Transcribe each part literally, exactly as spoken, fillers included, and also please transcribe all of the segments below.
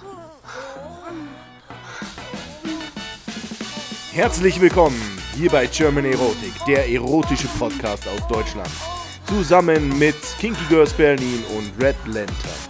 Herzlich willkommen hier bei German Erotik, der erotische Podcast aus Deutschland. Zusammen mit Kinky Girls Berlin und Red Lantern.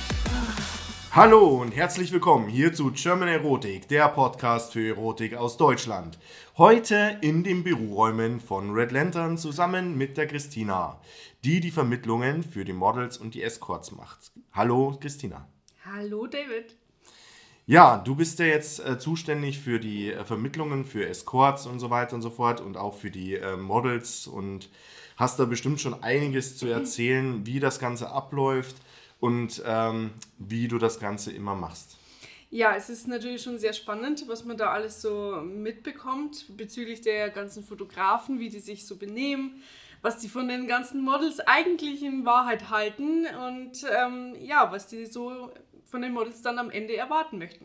Hallo und herzlich willkommen hier zu German Erotik, der Podcast für Erotik aus Deutschland. Heute in den Büroräumen von Red Lantern zusammen mit der Christina, die die Vermittlungen für die Models und die Escorts macht. Hallo Christina. Hallo David. Ja, du bist ja jetzt äh, zuständig für die äh, Vermittlungen für Escorts und so weiter und so fort und auch für die äh, Models und hast da bestimmt schon einiges zu erzählen, wie das Ganze abläuft und ähm, wie du das Ganze immer machst. Ja, es ist natürlich schon sehr spannend, was man da alles so mitbekommt bezüglich der ganzen Fotografen, wie die sich so benehmen, was die von den ganzen Models eigentlich in Wahrheit halten und ähm, ja, was die so von den Models dann am Ende erwarten möchten.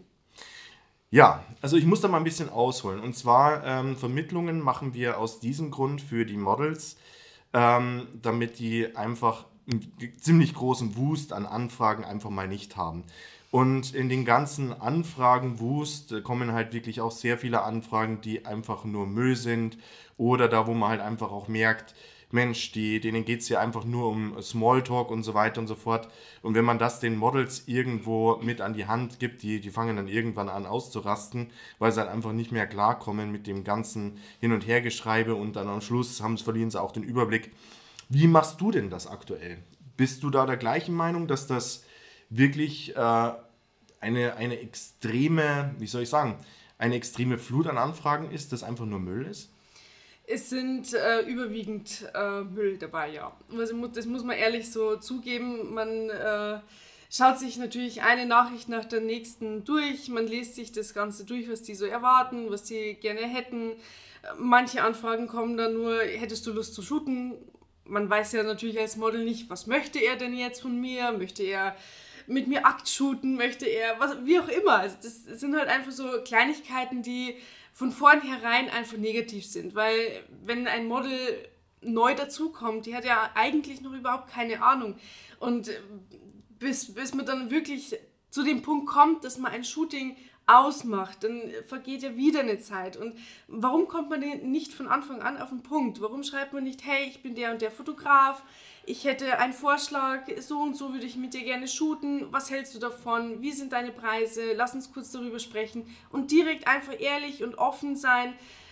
Ja, also ich muss da mal ein bisschen ausholen. Und zwar ähm, Vermittlungen machen wir aus diesem Grund für die Models, ähm, damit die einfach einen ziemlich großen Wust an Anfragen einfach mal nicht haben. Und in den ganzen Anfragen-Wust kommen halt wirklich auch sehr viele Anfragen, die einfach nur Müll sind oder da, wo man halt einfach auch merkt, Mensch, die, denen geht es ja einfach nur um Smalltalk und so weiter und so fort. Und wenn man das den Models irgendwo mit an die Hand gibt, die, die fangen dann irgendwann an auszurasten, weil sie halt einfach nicht mehr klarkommen mit dem ganzen Hin- und Hergeschreibe und dann am Schluss haben, verlieren sie auch den Überblick. Wie machst du denn das aktuell? Bist du da der gleichen Meinung, dass das wirklich äh, eine, eine extreme, wie soll ich sagen, eine extreme Flut an Anfragen ist, das einfach nur Müll ist? Es sind äh, überwiegend äh, Müll dabei, ja. Also, das muss man ehrlich so zugeben. Man äh, schaut sich natürlich eine Nachricht nach der nächsten durch. Man liest sich das Ganze durch, was die so erwarten, was die gerne hätten. Manche Anfragen kommen dann nur, hättest du Lust zu shooten? Man weiß ja natürlich als Model nicht, was möchte er denn jetzt von mir? Möchte er mit mir Akt shooten? Möchte er, was, wie auch immer. Also das sind halt einfach so Kleinigkeiten, die von vornherein einfach negativ sind. Weil wenn ein Model neu dazukommt, die hat ja eigentlich noch überhaupt keine Ahnung. Und bis, bis man dann wirklich zu dem Punkt kommt, dass man ein Shooting ausmacht, dann vergeht ja wieder eine Zeit. Und warum kommt man denn nicht von Anfang an auf den Punkt? Warum schreibt man nicht, hey, ich bin der und der Fotograf, ich hätte einen Vorschlag, so und so würde ich mit dir gerne shooten, was hältst du davon, wie sind deine Preise, lass uns kurz darüber sprechen und direkt einfach ehrlich und offen sein.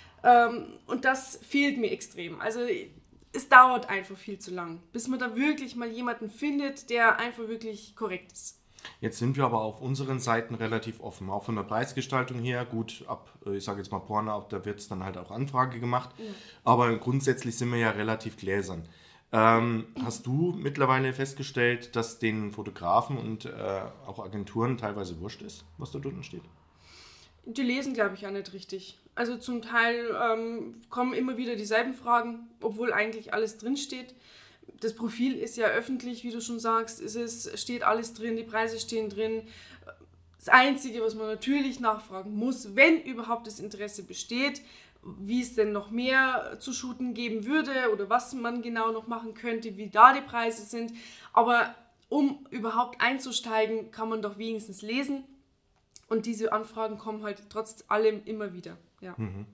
Und das fehlt mir extrem. Also es dauert einfach viel zu lang, bis man da wirklich mal jemanden findet, der einfach wirklich korrekt ist. Jetzt sind wir aber auf unseren Seiten relativ offen, auch von der Preisgestaltung her. Gut, ab, ich sage jetzt mal Porno, ab da wird es dann halt auch Anfrage gemacht. Ja. Aber grundsätzlich sind wir ja relativ gläsern. Ähm, hast du mittlerweile festgestellt, dass den Fotografen und äh, auch Agenturen teilweise wurscht ist, was da drunten steht? Die lesen, glaube ich, auch nicht richtig. Also zum Teil ähm, kommen immer wieder dieselben Fragen, obwohl eigentlich alles drinsteht. Das Profil ist ja öffentlich, wie du schon sagst, es ist, steht alles drin, die Preise stehen drin. Das Einzige, was man natürlich nachfragen muss, wenn überhaupt das Interesse besteht, wie es denn noch mehr zu shooten geben würde oder was man genau noch machen könnte, wie da die Preise sind. Aber um überhaupt einzusteigen, kann man doch wenigstens lesen. Und diese Anfragen kommen halt trotz allem immer wieder. Ja. Mhm.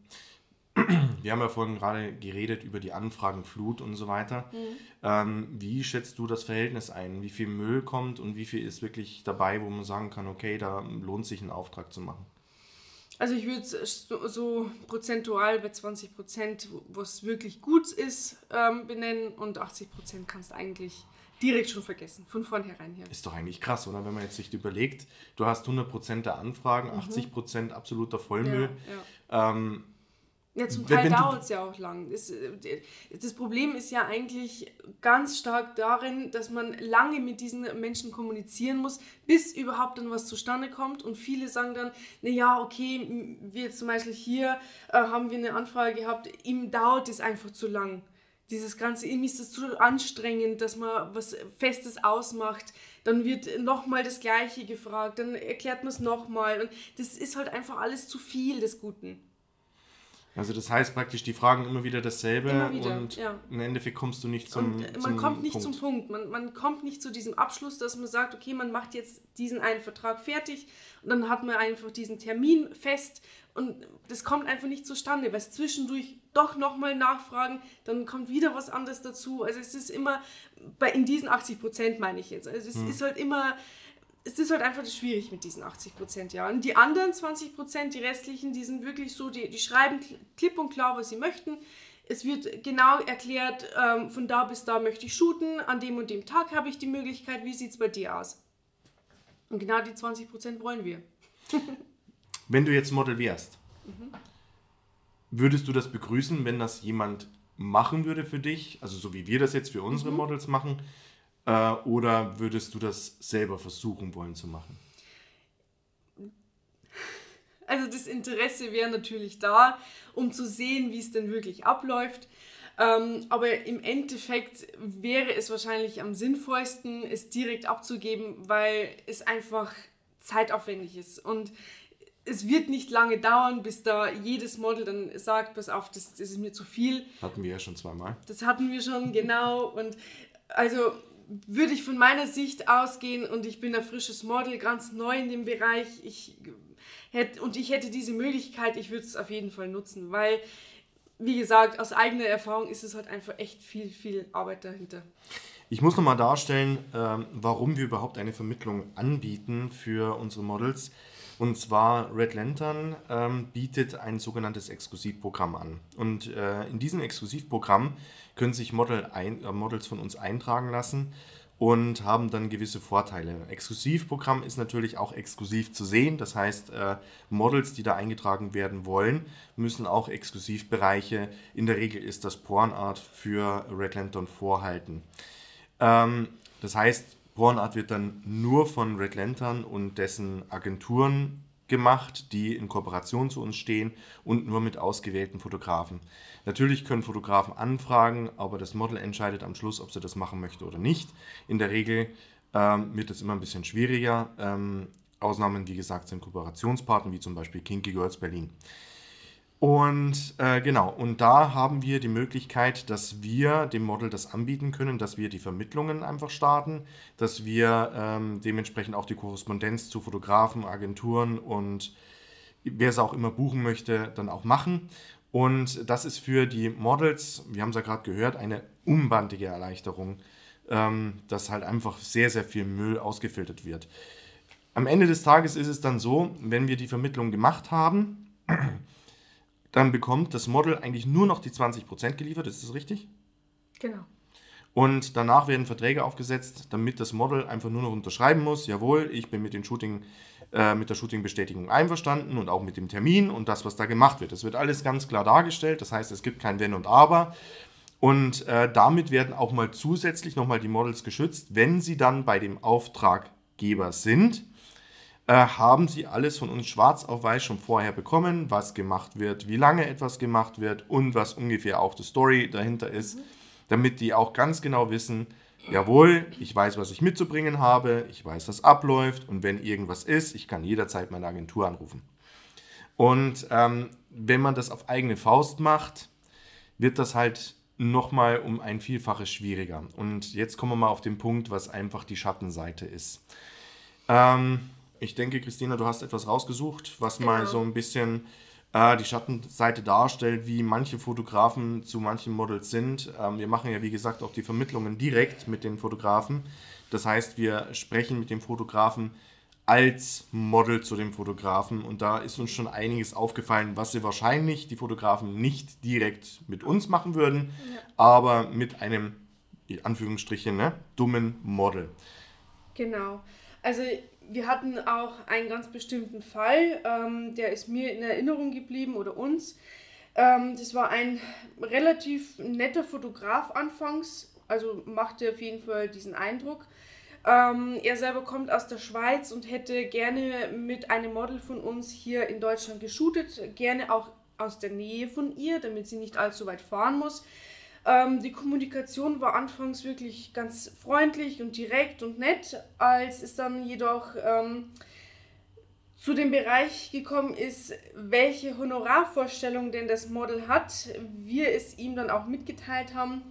Wir haben ja vorhin gerade geredet über die Anfragenflut und so weiter. Mhm. Ähm, wie schätzt du das Verhältnis ein? Wie viel Müll kommt und wie viel ist wirklich dabei, wo man sagen kann, okay, da lohnt sich einen Auftrag zu machen? Also ich würde es so, so prozentual bei zwanzig Prozent, was wirklich gut ist, ähm, benennen und achtzig Prozent kannst du eigentlich direkt schon vergessen, von vornherein her. Ist doch eigentlich krass, oder? Wenn man jetzt sich überlegt, du hast hundert Prozent der Anfragen, mhm. achtzig Prozent absoluter Vollmüll. Ja, ja. Ähm, Ja, zum Teil dauert es ja auch lang. Das, das Problem ist ja eigentlich ganz stark darin, dass man lange mit diesen Menschen kommunizieren muss, bis überhaupt dann was zustande kommt. Und viele sagen dann, naja, okay, wie jetzt zum Beispiel hier äh, haben wir eine Anfrage gehabt, ihm dauert es einfach zu lang. Dieses Ganze, ihm ist es zu anstrengend, dass man was Festes ausmacht. Dann wird nochmal das Gleiche gefragt, dann erklärt man es nochmal. Und das ist halt einfach alles zu viel des Guten. Also das heißt praktisch, die fragen immer wieder dasselbe Immer wieder, und ja. im Endeffekt kommst du nicht zum Und man zum kommt nicht Punkt. zum Punkt. Man, man kommt nicht zu diesem Abschluss, dass man sagt, okay, man macht jetzt diesen einen Vertrag fertig und dann hat man einfach diesen Termin fest und das kommt einfach nicht zustande, weil es zwischendurch doch nochmal nachfragen, dann kommt wieder was anderes dazu. Also es ist immer, bei in diesen achtzig Prozent meine ich jetzt, also es hm. ist halt immer... Es ist halt einfach schwierig mit diesen achtzig Prozent, ja. Und die anderen zwanzig Prozent, die restlichen, die sind wirklich so, die, die schreiben klipp und klar, was sie möchten. Es wird genau erklärt, ähm, von da bis da möchte ich shooten, an dem und dem Tag habe ich die Möglichkeit, wie sieht es bei dir aus? Und genau die zwanzig Prozent wollen wir. Wenn du jetzt Model wärst, mhm. würdest du das begrüßen, wenn das jemand machen würde für dich, also so wie wir das jetzt für unsere mhm. Models machen, Äh, oder würdest du das selber versuchen wollen zu machen? Also das Interesse wäre natürlich da, um zu sehen, wie es denn wirklich abläuft. Ähm, aber im Endeffekt wäre es wahrscheinlich am sinnvollsten, es direkt abzugeben, weil es einfach zeitaufwendig ist. Und es wird nicht lange dauern, bis da jedes Model dann sagt, pass auf, das, das ist mir zu viel. Hatten wir ja schon zweimal. Das hatten wir schon, genau. Und also... würde ich von meiner Sicht ausgehen und ich bin ein frisches Model, ganz neu in dem Bereich ich hätte, und ich hätte diese Möglichkeit, ich würde es auf jeden Fall nutzen, weil, wie gesagt, aus eigener Erfahrung ist es halt einfach echt viel, viel Arbeit dahinter. Ich muss nochmal darstellen, ähm, warum wir überhaupt eine Vermittlung anbieten für unsere Models. Und zwar Red Lantern ähm, bietet ein sogenanntes Exklusivprogramm an. Und äh, in diesem Exklusivprogramm können sich Model ein, äh, Models von uns eintragen lassen und haben dann gewisse Vorteile. Exklusivprogramm ist natürlich auch exklusiv zu sehen. Das heißt, äh, Models, die da eingetragen werden wollen, müssen auch Exklusivbereiche, in der Regel ist das Pornart, für Red Lantern vorhalten. Ähm, das heißt, Pornart wird dann nur von Red Lantern und dessen Agenturen gemacht, die in Kooperation zu uns stehen und nur mit ausgewählten Fotografen. Natürlich können Fotografen anfragen, aber das Model entscheidet am Schluss, ob sie das machen möchte oder nicht. In der Regel ähm, wird es immer ein bisschen schwieriger. Ähm, Ausnahmen, wie gesagt, sind Kooperationspartner, wie zum Beispiel Kinky Girls Berlin. Und äh, genau, und da haben wir die Möglichkeit, dass wir dem Model das anbieten können, dass wir die Vermittlungen einfach starten, dass wir ähm, dementsprechend auch die Korrespondenz zu Fotografen, Agenturen und wer es auch immer buchen möchte, dann auch machen. Und das ist für die Models, wir haben es ja gerade gehört, eine unbandige Erleichterung, ähm, dass halt einfach sehr, sehr viel Müll ausgefiltert wird. Am Ende des Tages ist es dann so, wenn wir die Vermittlung gemacht haben, dann bekommt das Model eigentlich nur noch die zwanzig Prozent geliefert, ist das richtig? Genau. Und danach werden Verträge aufgesetzt, damit das Model einfach nur noch unterschreiben muss, jawohl, ich bin mit, den Shooting, äh, mit der Shooting-Bestätigung einverstanden und auch mit dem Termin und das, was da gemacht wird. Das wird alles ganz klar dargestellt, das heißt, es gibt kein Wenn und Aber. Und äh, damit werden auch mal zusätzlich nochmal die Models geschützt, wenn sie dann bei dem Auftraggeber sind, haben sie alles von uns schwarz auf weiß schon vorher bekommen, was gemacht wird, wie lange etwas gemacht wird und was ungefähr auch die Story dahinter ist, mhm. damit die auch ganz genau wissen, jawohl, ich weiß, was ich mitzubringen habe, ich weiß, was abläuft und wenn irgendwas ist, ich kann jederzeit meine Agentur anrufen. Und ähm, wenn man das auf eigene Faust macht, wird das halt nochmal um ein Vielfaches schwieriger. Und jetzt kommen wir mal auf den Punkt, was einfach die Schattenseite ist. Ähm, Ich denke, Christina, du hast etwas rausgesucht, was genau. mal so ein bisschen äh, die Schattenseite darstellt, wie manche Fotografen zu manchen Models sind. Ähm, wir machen ja, wie gesagt, auch die Vermittlungen direkt mit den Fotografen. Das heißt, wir sprechen mit dem Fotografen als Model zu dem Fotografen. Und da ist uns schon einiges aufgefallen, was sie wahrscheinlich die Fotografen nicht direkt mit uns machen würden, ja. aber mit einem, in Anführungsstrichen, ne, dummen Model. Genau. Also wir hatten auch einen ganz bestimmten Fall, ähm, der ist mir in Erinnerung geblieben oder uns. Ähm, das war ein relativ netter Fotograf anfangs, also machte auf jeden Fall diesen Eindruck. Ähm, er selber kommt aus der Schweiz und hätte gerne mit einem Model von uns hier in Deutschland geshootet, gerne auch aus der Nähe von ihr, damit sie nicht allzu weit fahren muss. Ähm, die Kommunikation war anfangs wirklich ganz freundlich und direkt und nett, als es dann jedoch ähm, zu dem Bereich gekommen ist, welche Honorarvorstellung denn das Model hat, wir es ihm dann auch mitgeteilt haben,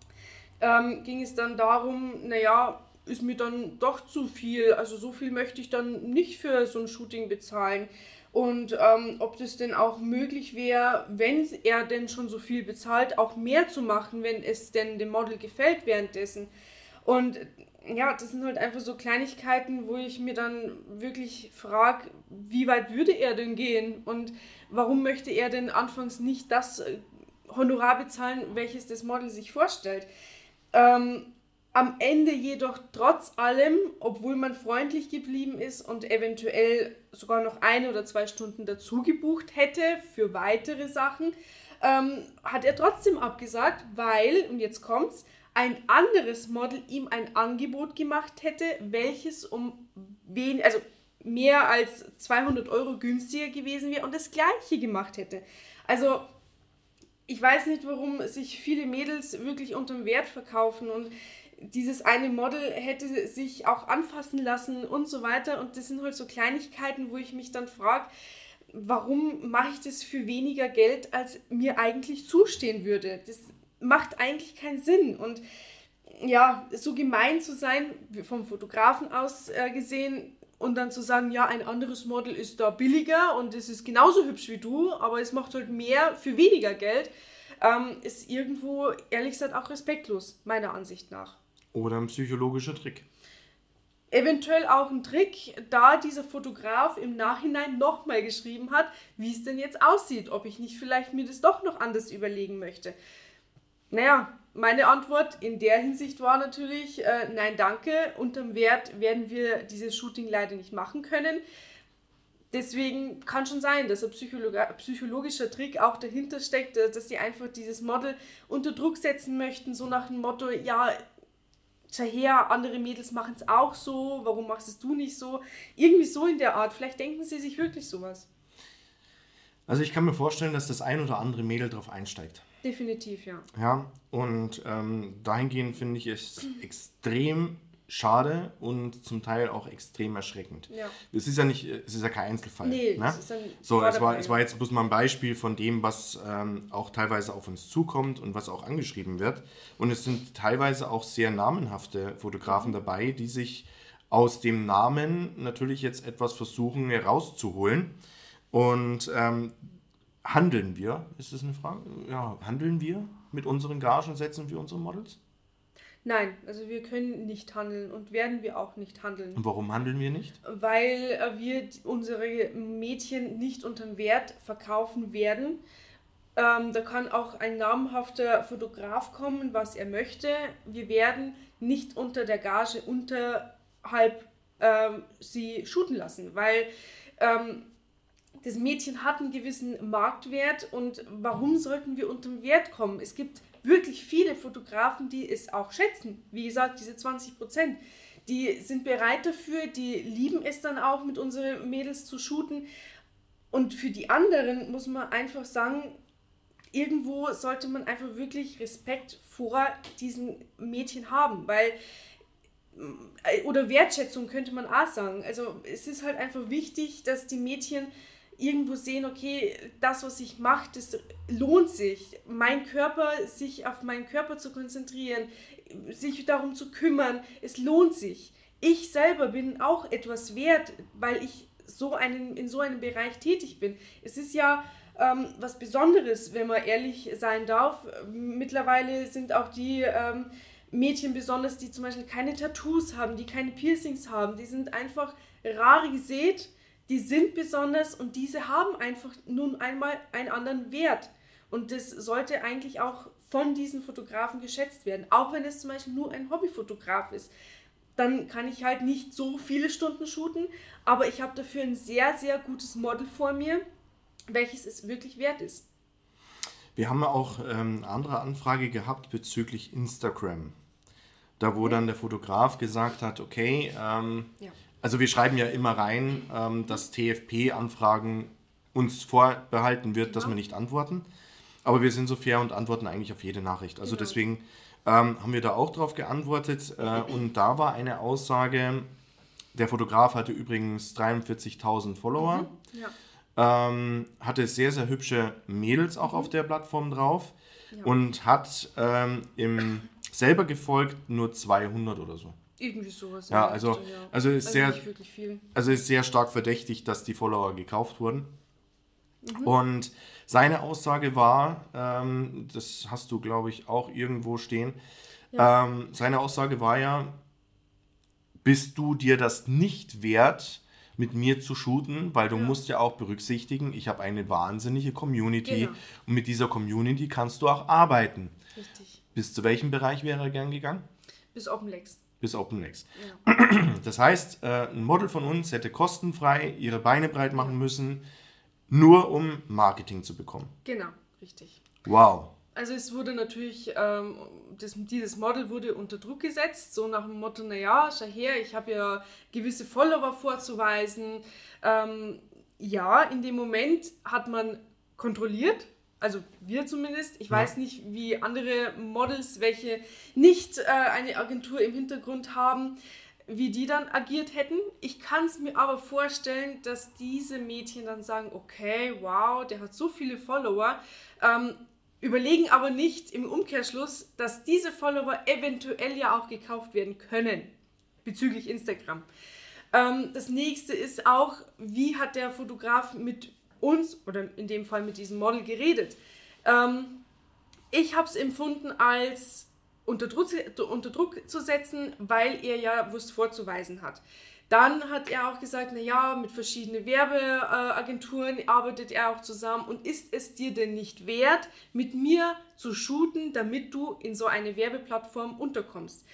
ähm, ging es dann darum, naja, ist mir dann doch zu viel, also so viel möchte ich dann nicht für so ein Shooting bezahlen. Und ähm, ob das denn auch möglich wäre, wenn er denn schon so viel bezahlt, auch mehr zu machen, wenn es denn dem Model gefällt währenddessen. Und ja, das sind halt einfach so Kleinigkeiten, wo ich mir dann wirklich frage, wie weit würde er denn gehen und warum möchte er denn anfangs nicht das Honorar bezahlen, welches das Model sich vorstellt. Ähm, am Ende jedoch trotz allem, obwohl man freundlich geblieben ist und eventuell sogar noch eine oder zwei Stunden dazu gebucht hätte für weitere Sachen, ähm, hat er trotzdem abgesagt, weil, und jetzt kommt's, ein anderes Model ihm ein Angebot gemacht hätte, welches um wen, also mehr als zweihundert Euro günstiger gewesen wäre und das Gleiche gemacht hätte. Also ich weiß nicht, warum sich viele Mädels wirklich unterm Wert verkaufen und dieses eine Model hätte sich auch anfassen lassen und so weiter und das sind halt so Kleinigkeiten, wo ich mich dann frage, warum mache ich das für weniger Geld, als mir eigentlich zustehen würde? Das macht eigentlich keinen Sinn und ja, so gemein zu sein, vom Fotografen aus äh, gesehen und dann zu sagen, ja, ein anderes Model ist da billiger und es ist genauso hübsch wie du, aber es macht halt mehr für weniger Geld, ähm, ist irgendwo, ehrlich gesagt, auch respektlos, meiner Ansicht nach. Oder ein psychologischer Trick. Eventuell auch ein Trick, da dieser Fotograf im Nachhinein nochmal geschrieben hat, wie es denn jetzt aussieht, ob ich nicht vielleicht mir das doch noch anders überlegen möchte. Naja, meine Antwort in der Hinsicht war natürlich, äh, nein, danke, unterm Wert werden wir dieses Shooting leider nicht machen können. Deswegen kann schon sein, dass ein Psycholo- psychologischer Trick auch dahinter steckt, dass sie einfach dieses Model unter Druck setzen möchten, so nach dem Motto, ja, schau her, andere Mädels machen es auch so, warum machst es du nicht so? Irgendwie so in der Art, vielleicht denken sie sich wirklich sowas. Also ich kann mir vorstellen, dass das ein oder andere Mädel drauf einsteigt. Definitiv, ja. Ja, und ähm, dahingehend finde ich es extrem schade und zum Teil auch extrem erschreckend. Ja. Es ist ja nicht, es ist ja kein Einzelfall. Nee, ne? es ist ein So, es war, es war jetzt bloß mal ein Beispiel von dem, was ähm, auch teilweise auf uns zukommt und was auch angeschrieben wird. Und es sind teilweise auch sehr namenhafte Fotografen mhm. dabei, die sich aus dem Namen natürlich jetzt etwas versuchen herauszuholen. Und ähm, handeln wir, ist das eine Frage? Ja, handeln wir mit unseren Gagensätzen für unsere Models? Nein, also wir können nicht handeln und werden wir auch nicht handeln. Und warum handeln wir nicht? Weil äh, wir unsere Mädchen nicht unter den Wert verkaufen werden. Ähm, da kann auch ein namhafter Fotograf kommen, was er möchte. Wir werden nicht unter der Gage unterhalb ähm, sie shooten lassen, weil ähm, das Mädchen hat einen gewissen Marktwert und warum sollten wir unter den Wert kommen? Es gibt wirklich viele Fotografen, die es auch schätzen. Wie gesagt, diese zwanzig Prozent, die sind bereit dafür, die lieben es dann auch, mit unseren Mädels zu shooten. Und für die anderen muss man einfach sagen, irgendwo sollte man einfach wirklich Respekt vor diesen Mädchen haben, weil oder Wertschätzung könnte man auch sagen. Also es ist halt einfach wichtig, dass die Mädchen irgendwo sehen, okay, das, was ich mache, das lohnt sich. Mein Körper, sich auf meinen Körper zu konzentrieren, sich darum zu kümmern, es lohnt sich. Ich selber bin auch etwas wert, weil ich so einen, in so einem Bereich tätig bin. Es ist ja ähm, was Besonderes, wenn man ehrlich sein darf. Mittlerweile sind auch die ähm, Mädchen besonders, die zum Beispiel keine Tattoos haben, die keine Piercings haben. Die sind einfach rar gesät. Die sind besonders und diese haben einfach nun einmal einen anderen Wert. Und das sollte eigentlich auch von diesen Fotografen geschätzt werden. Auch wenn es zum Beispiel nur ein Hobbyfotograf ist. Dann kann ich halt nicht so viele Stunden shooten, aber ich habe dafür ein sehr, sehr gutes Model vor mir, welches es wirklich wert ist. Wir haben ja auch ähm, eine andere Anfrage gehabt bezüglich Instagram. Da wo dann der Fotograf gesagt hat, okay, ähm, ja. Also wir schreiben ja immer rein, ähm, dass T F P-Anfragen uns vorbehalten wird, genau. dass wir nicht antworten. Aber wir sind so fair und antworten eigentlich auf jede Nachricht. Also genau. deswegen ähm, haben wir da auch drauf geantwortet. Äh, und da war eine Aussage, der Fotograf hatte übrigens dreiundvierzigtausend Follower. Mhm. Ja. Ähm, hatte sehr, sehr hübsche Mädels auch mhm. auf der Plattform drauf ja. und hat ähm, im selber gefolgt nur zweihundert oder so. Irgendwie sowas. Ja, also, ja. also ist also sehr, nicht wirklich viel. Also ist sehr stark verdächtig, dass die Follower gekauft wurden. Mhm. Und seine Aussage war, ähm, das hast du, glaube ich, auch irgendwo stehen, ja. ähm, seine Aussage war ja, bist du dir das nicht wert, mit mir zu shooten, weil du ja. musst ja auch berücksichtigen, ich habe eine wahnsinnige Community genau. und mit dieser Community kannst du auch arbeiten. Richtig. Bis zu welchem Bereich wäre er gern gegangen? Bis OpenLex. Bis OpenLex. Ja. Das heißt, ein Model von uns hätte kostenfrei ihre Beine breit machen ja. müssen, nur um Marketing zu bekommen. Genau, richtig. Wow. Also es wurde natürlich, ähm, das, dieses Model wurde unter Druck gesetzt, so nach dem Motto, naja, schau her, ich habe ja gewisse Follower vorzuweisen. Ähm, ja, in dem Moment hat man kontrolliert, also wir zumindest. Ich ja. weiß nicht, wie andere Models, welche nicht äh, eine Agentur im Hintergrund haben, wie die dann agiert hätten. Ich kann es mir aber vorstellen, dass diese Mädchen dann sagen, okay, wow, der hat so viele Follower, ähm, überlegen aber nicht im Umkehrschluss, dass diese Follower eventuell ja auch gekauft werden können, bezüglich Instagram. Ähm, das nächste ist auch, wie hat der Fotograf mit uns, oder in dem Fall mit diesem Model, geredet. Ähm, ich habe es empfunden als unter Druck, unter Druck zu setzen, weil er ja was vorzuweisen hat. Dann hat er auch gesagt, naja, mit verschiedenen Werbeagenturen arbeitet er auch zusammen und ist es dir denn nicht wert, mit mir zu shooten, damit du in so eine Werbeplattform unterkommst?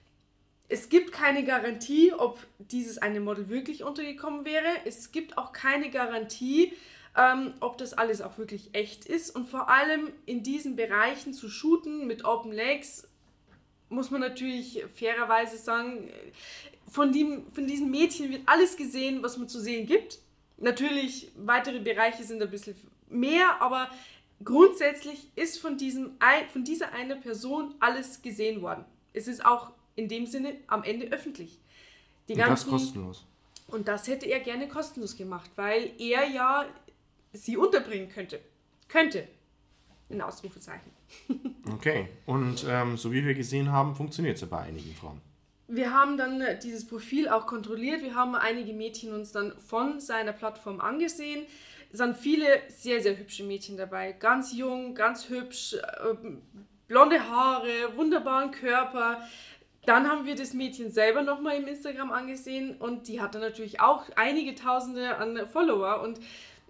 Es gibt keine Garantie, ob dieses eine Model wirklich untergekommen wäre. Es gibt auch keine Garantie, ähm, ob das alles auch wirklich echt ist. Und vor allem in diesen Bereichen zu shooten mit OpenLex, muss man natürlich fairerweise sagen, von, dem, von diesen Mädchen wird alles gesehen, was man zu sehen gibt. Natürlich, weitere Bereiche sind ein bisschen mehr, aber grundsätzlich ist von, diesem, von dieser einer Person alles gesehen worden. Es ist auch in dem Sinne am Ende öffentlich. Die und ganzen, das kostenlos. Und das hätte er gerne kostenlos gemacht, weil er ja sie unterbringen könnte. Könnte. In Ausrufezeichen. Okay, und ähm, so wie wir gesehen haben, funktioniert es ja bei einigen Frauen. Wir haben dann dieses Profil auch kontrolliert. Wir haben einige Mädchen uns dann von seiner Plattform angesehen. Es sind viele sehr, sehr hübsche Mädchen dabei. Ganz jung, ganz hübsch, äh, blonde Haare, wunderbaren Körper. Dann haben wir das Mädchen selber nochmal im Instagram angesehen und die hatte natürlich auch einige Tausende an Follower. Und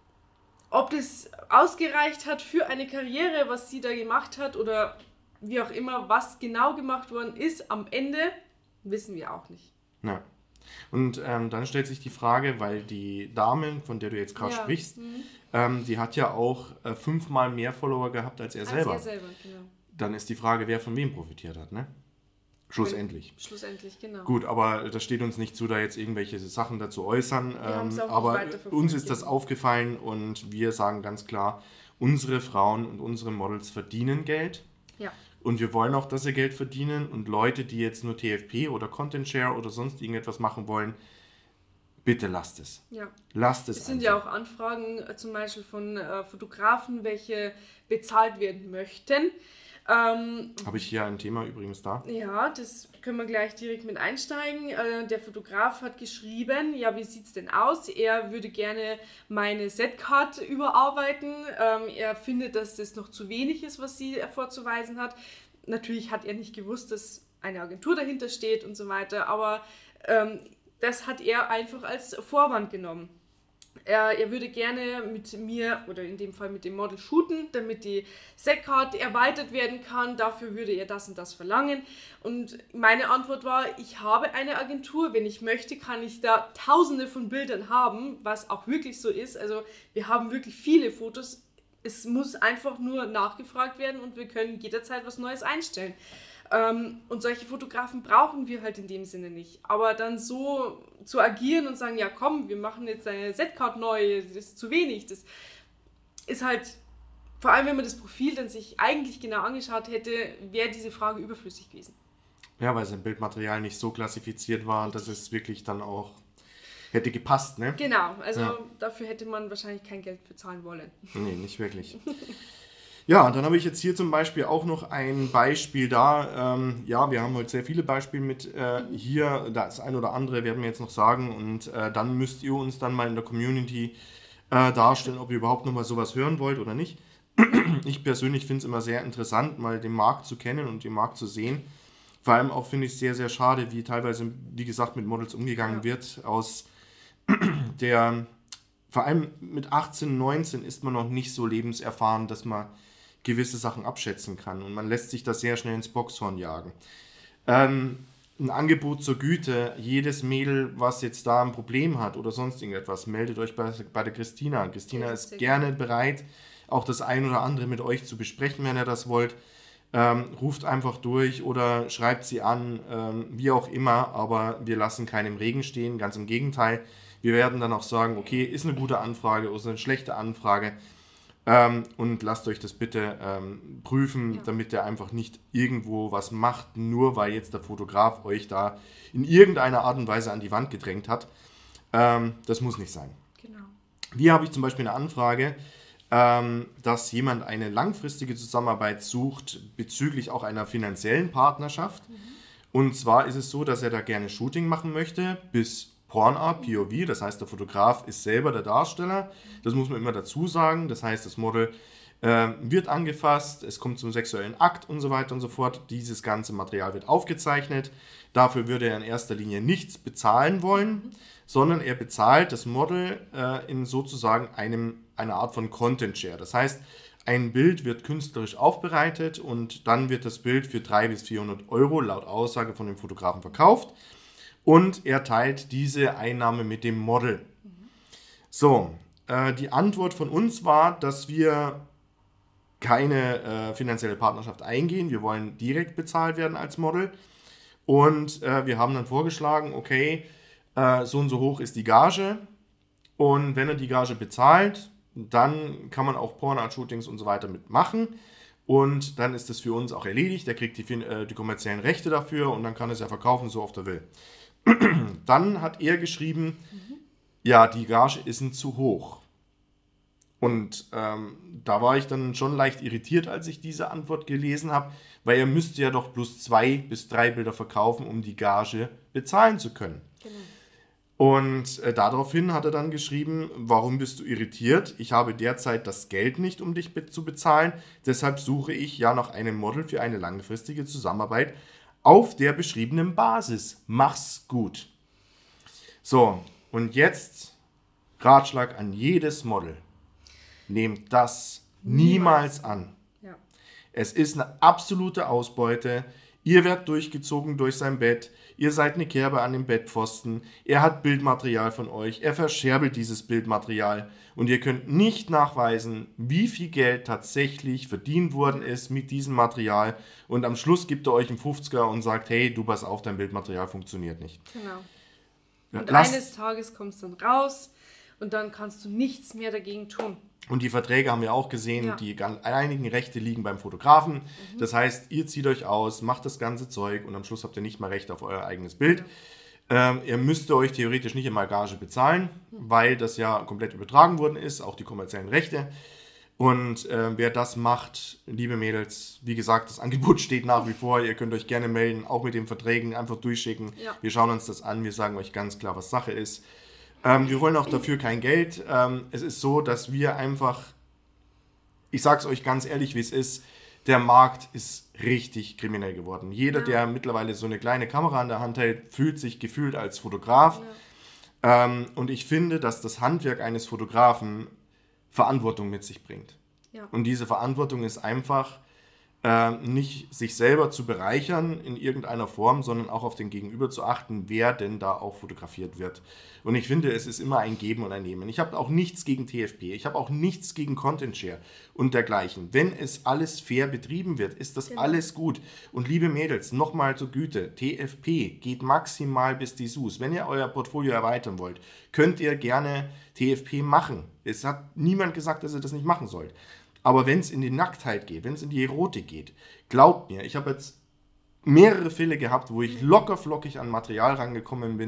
ob das ausgereicht hat für eine Karriere, was sie da gemacht hat oder wie auch immer, was genau gemacht worden ist, am Ende wissen wir auch nicht. Ja. Und ähm, dann stellt sich die Frage, weil die Dame, von der du jetzt gerade ja. sprichst, mhm. ähm, die hat ja auch äh, fünfmal mehr Follower gehabt als er als selber. Er selber, genau. Dann ist die Frage, wer von wem profitiert hat, ne? Schlussendlich. Schlussendlich, genau. Gut, aber das steht uns nicht zu, da jetzt irgendwelche Sachen dazu äußern. Ähm, aber uns ist das aufgefallen und wir sagen ganz klar, unsere Frauen und unsere Models verdienen Geld. Ja. Und wir wollen auch, dass sie Geld verdienen. Und Leute, die jetzt nur T F P oder Content Share oder sonst irgendetwas machen wollen, bitte lasst es. Ja. Lasst es. Es sind ja auch Anfragen äh, zum Beispiel von äh, Fotografen, welche bezahlt werden möchten. Ähm, Habe ich hier ein Thema übrigens da? Ja, das können wir gleich direkt mit einsteigen. Äh, der Fotograf hat geschrieben, ja, wie sieht es denn aus? Er würde gerne meine Setcard überarbeiten. Ähm, er findet, dass das noch zu wenig ist, was sie vorzuweisen hat. Natürlich hat er nicht gewusst, dass eine Agentur dahinter steht und so weiter, aber ähm, das hat er einfach als Vorwand genommen. Er, er würde gerne mit mir, oder in dem Fall mit dem Model shooten, damit die Setcard erweitert werden kann. Dafür würde er das und das verlangen. Und meine Antwort war, ich habe eine Agentur. Wenn ich möchte, kann ich da tausende von Bildern haben, was auch wirklich so ist. Also wir haben wirklich viele Fotos. Es muss einfach nur nachgefragt werden und wir können jederzeit was Neues einstellen. Ähm, und solche Fotografen brauchen wir halt in dem Sinne nicht. Aber dann so zu agieren und sagen, ja komm, wir machen jetzt eine Setcard neu, das ist zu wenig, das ist halt, vor allem wenn man das Profil dann sich eigentlich genau angeschaut hätte, wäre diese Frage überflüssig gewesen. Ja, weil sein Bildmaterial nicht so klassifiziert war, dass es wirklich dann auch hätte gepasst, ne? Genau, also ja. dafür hätte man wahrscheinlich kein Geld bezahlen wollen. Nee, nicht wirklich. Ja, dann habe ich jetzt hier zum Beispiel auch noch ein Beispiel da. Ähm, ja, wir haben heute sehr viele Beispiele mit äh, hier. Das ein oder andere werden wir jetzt noch sagen. Und äh, dann müsst ihr uns dann mal in der Community äh, darstellen, ob ihr überhaupt noch mal sowas hören wollt oder nicht. Ich persönlich finde es immer sehr interessant, mal den Markt zu kennen und den Markt zu sehen. Vor allem auch finde ich es sehr, sehr schade, wie teilweise, wie gesagt, mit Models umgegangen ja. wird. Aus der, vor allem mit achtzehn, neunzehn ist man noch nicht so lebenserfahren, dass man gewisse Sachen abschätzen kann und man lässt sich da sehr schnell ins Boxhorn jagen. Ähm, ein Angebot zur Güte, jedes Mädel, was jetzt da ein Problem hat oder sonst irgendetwas, meldet euch bei, bei der Christina. Christina ja, ist gerne bereit, auch das ein oder andere mit euch zu besprechen, wenn ihr das wollt. Ähm, ruft einfach durch oder schreibt sie an, ähm, wie auch immer, aber wir lassen keinen im Regen stehen, ganz im Gegenteil. Wir werden dann auch sagen, okay, ist eine gute Anfrage oder ist eine schlechte Anfrage. Ähm, und lasst euch das bitte ähm, prüfen, ja. damit ihr einfach nicht irgendwo was macht, nur weil jetzt der Fotograf euch da in irgendeiner Art und Weise an die Wand gedrängt hat. Ähm, das muss nicht sein. Genau. Hier habe ich zum Beispiel eine Anfrage, ähm, dass jemand eine langfristige Zusammenarbeit sucht bezüglich auch einer finanziellen Partnerschaft. Mhm. Und zwar ist es so, dass er da gerne Shooting machen möchte, bis Pornart, P O V, das heißt, der Fotograf ist selber der Darsteller. Das muss man immer dazu sagen. Das heißt, das Model äh, wird angefasst, es kommt zum sexuellen Akt und so weiter und so fort. Dieses ganze Material wird aufgezeichnet. Dafür würde er in erster Linie nichts bezahlen wollen, mhm. sondern er bezahlt das Model äh, in sozusagen einem, einer Art von Content Share. Das heißt, ein Bild wird künstlerisch aufbereitet und dann wird das Bild für dreihundert bis vierhundert Euro laut Aussage von dem Fotografen verkauft. Und er teilt diese Einnahme mit dem Model. Mhm. So, äh, die Antwort von uns war, dass wir keine äh, finanzielle Partnerschaft eingehen. Wir wollen direkt bezahlt werden als Model. Und äh, wir haben dann vorgeschlagen, okay, äh, so und so hoch ist die Gage. Und wenn er die Gage bezahlt, dann kann man auch Pornart-Shootings und so weiter mitmachen. Und dann ist das für uns auch erledigt. Er kriegt die, äh, die kommerziellen Rechte dafür und dann kann er es ja verkaufen, so oft er will. Dann hat er geschrieben, mhm. ja, die Gage ist ihm zu hoch. Und ähm, da war ich dann schon leicht irritiert, als ich diese Antwort gelesen habe, weil er müsste ja doch bloß zwei bis drei Bilder verkaufen, um die Gage bezahlen zu können. Genau. Und äh, daraufhin hat er dann geschrieben, warum bist du irritiert? Ich habe derzeit das Geld nicht, um dich be- zu bezahlen. Deshalb suche ich ja nach einem Model für eine langfristige Zusammenarbeit auf der beschriebenen Basis. Mach's gut. So, und jetzt Ratschlag an jedes Model. Nehmt das niemals, niemals an. Ja. Es ist eine absolute Ausbeute. Ihr werdet durchgezogen durch sein Bett. Ihr seid eine Kerbe an dem Bettpfosten. Er hat Bildmaterial von euch. Er verscherbelt dieses Bildmaterial. Und ihr könnt nicht nachweisen, wie viel Geld tatsächlich verdient worden ist mit diesem Material. Und am Schluss gibt er euch einen fünfziger und sagt, hey, du pass auf, dein Bildmaterial funktioniert nicht. Genau. Und Lasst eines Tages kommt es dann raus und dann kannst du nichts mehr dagegen tun. Und die Verträge haben wir auch gesehen, ja. die einigen Rechte liegen beim Fotografen. Mhm. Das heißt, ihr zieht euch aus, macht das ganze Zeug und am Schluss habt ihr nicht mal Recht auf euer eigenes Bild. Ja. Ähm, ihr müsst euch theoretisch nicht einmal Gage bezahlen, mhm. weil das ja komplett übertragen worden ist, auch die kommerziellen Rechte. Und äh, wer das macht, liebe Mädels, wie gesagt, das Angebot steht nach wie vor. Ihr könnt euch gerne melden, auch mit den Verträgen einfach durchschicken. Ja. Wir schauen uns das an, wir sagen euch ganz klar, was Sache ist. Ähm, wir wollen auch dafür kein Geld. Ähm, es ist so, dass wir einfach, ich sage es euch ganz ehrlich, wie es ist, der Markt ist richtig kriminell geworden. Jeder, ja. der mittlerweile so eine kleine Kamera in der Hand hält, fühlt sich gefühlt als Fotograf. Ja. Ähm, und ich finde, dass das Handwerk eines Fotografen Verantwortung mit sich bringt. Ja. Und diese Verantwortung ist einfach, äh, nicht sich selber zu bereichern in irgendeiner Form, sondern auch auf den Gegenüber zu achten, wer denn da auch fotografiert wird. Und ich finde, es ist immer ein Geben und ein Nehmen. Ich habe auch nichts gegen T F P, ich habe auch nichts gegen Content Share und dergleichen. Wenn es alles fair betrieben wird, ist das genau. alles gut. Und liebe Mädels, nochmal zur Güte, T F P geht maximal bis Dessous. Wenn ihr euer Portfolio erweitern wollt, könnt ihr gerne T F P machen. Es hat niemand gesagt, dass ihr das nicht machen sollt. Aber wenn es in die Nacktheit geht, wenn es in die Erotik geht, glaubt mir, ich habe jetzt mehrere Fälle gehabt, wo ich locker flockig an Material rangekommen bin,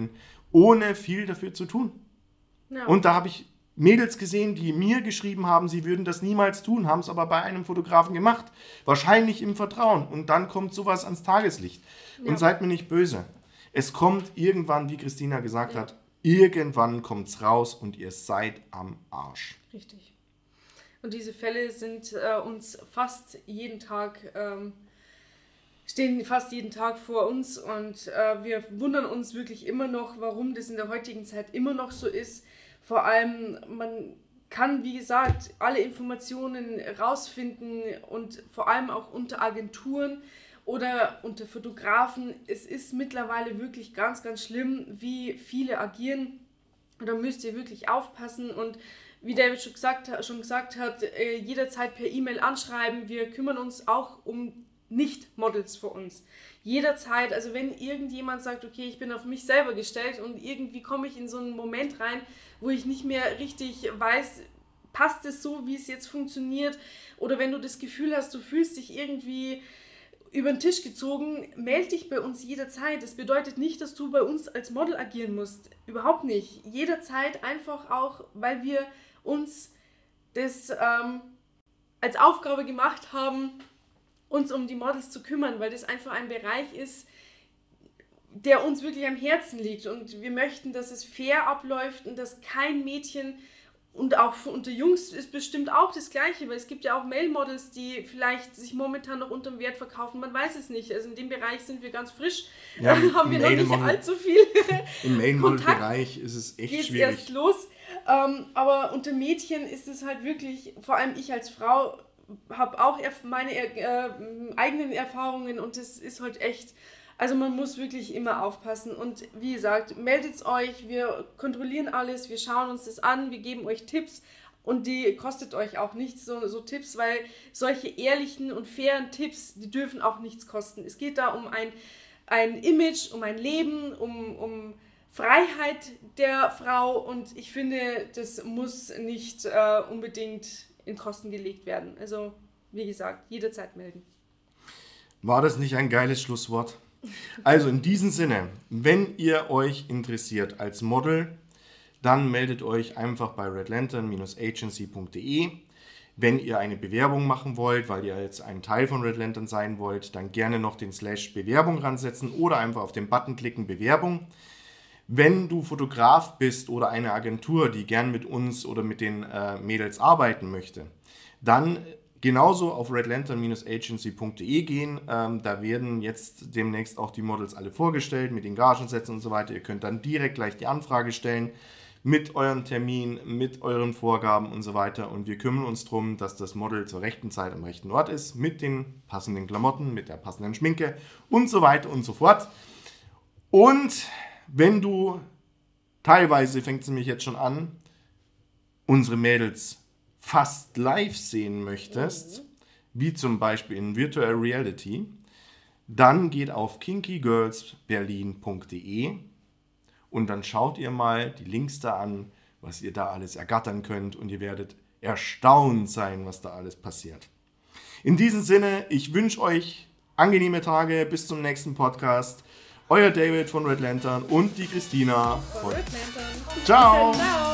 ohne viel dafür zu tun. Ja. Und da habe ich Mädels gesehen, die mir geschrieben haben, sie würden das niemals tun, haben es aber bei einem Fotografen gemacht. Wahrscheinlich im Vertrauen. Und dann kommt sowas ans Tageslicht. Ja. Und seid mir nicht böse. Es kommt irgendwann, wie Christina gesagt ja. hat, irgendwann kommt es raus und ihr seid am Arsch. Richtig. Und diese Fälle sind äh, uns fast jeden Tag, ähm, stehen fast jeden Tag vor uns und äh, wir wundern uns wirklich immer noch, warum das in der heutigen Zeit immer noch so ist. Vor allem, man kann, wie gesagt, alle Informationen rausfinden und vor allem auch unter Agenturen oder unter Fotografen. Es ist mittlerweile wirklich ganz, ganz schlimm, wie viele agieren. Da müsst ihr wirklich aufpassen und wie David schon gesagt, schon gesagt hat, äh, jederzeit per E-Mail anschreiben. Wir kümmern uns auch um Nicht-Models für uns. Jederzeit, also wenn irgendjemand sagt, okay, ich bin auf mich selber gestellt und irgendwie komme ich in so einen Moment rein, wo ich nicht mehr richtig weiß, passt es so, wie es jetzt funktioniert, oder wenn du das Gefühl hast, du fühlst dich irgendwie über den Tisch gezogen, melde dich bei uns jederzeit. Das bedeutet nicht, dass du bei uns als Model agieren musst. Überhaupt nicht. Jederzeit einfach auch, weil wir uns das ähm, als Aufgabe gemacht haben, uns um die Models zu kümmern, weil das einfach ein Bereich ist, der uns wirklich am Herzen liegt. Und wir möchten, dass es fair abläuft und dass kein Mädchen, und auch unter Jungs ist bestimmt auch das Gleiche, weil es gibt ja auch Male-Models, die vielleicht sich momentan noch unterm Wert verkaufen, man weiß es nicht. Also in dem Bereich sind wir ganz frisch, ja, haben wir noch nicht allzu viel im Male-Model-Bereich ist es echt geht's schwierig. Erst los. Ähm, aber unter Mädchen ist es halt wirklich, vor allem ich als Frau, habe auch meine äh, eigenen Erfahrungen und es ist halt echt, also man muss wirklich immer aufpassen und wie gesagt, meldet euch, wir kontrollieren alles, wir schauen uns das an, wir geben euch Tipps und die kostet euch auch nichts, so, so Tipps, weil solche ehrlichen und fairen Tipps, die dürfen auch nichts kosten. Es geht da um ein, ein Image, um ein Leben, um, um Freiheit der Frau und ich finde, das muss nicht äh, unbedingt in Kosten gelegt werden. Also, wie gesagt, jederzeit melden. War das nicht ein geiles Schlusswort? Also in diesem Sinne, wenn ihr euch interessiert als Model, dann meldet euch einfach bei red lantern agency punkt de. Wenn ihr eine Bewerbung machen wollt, weil ihr jetzt ein Teil von Red Lantern sein wollt, dann gerne noch den Slash Bewerbung ransetzen oder einfach auf den Button klicken Bewerbung. Wenn du Fotograf bist oder eine Agentur, die gern mit uns oder mit den äh, Mädels arbeiten möchte, dann genauso auf red lantern agency punkt de gehen. Ähm, da werden jetzt demnächst auch die Models alle vorgestellt mit den Gagensätzen und so weiter. Ihr könnt dann direkt gleich die Anfrage stellen mit euren Termin, mit euren Vorgaben und so weiter. Und wir kümmern uns darum, dass das Model zur rechten Zeit am rechten Ort ist, mit den passenden Klamotten, mit der passenden Schminke und so weiter und so fort. Und wenn du, teilweise fängt es nämlich jetzt schon an, unsere Mädels fast live sehen möchtest, mhm. wie zum Beispiel in Virtual Reality, dann geht auf kinky girls berlin punkt de und dann schaut ihr mal die Links da an, was ihr da alles ergattern könnt und ihr werdet erstaunt sein, was da alles passiert. In diesem Sinne, ich wünsche euch angenehme Tage, bis zum nächsten Podcast. Euer David von Red Lantern und die Christina von Red Lantern. Ciao! Ciao.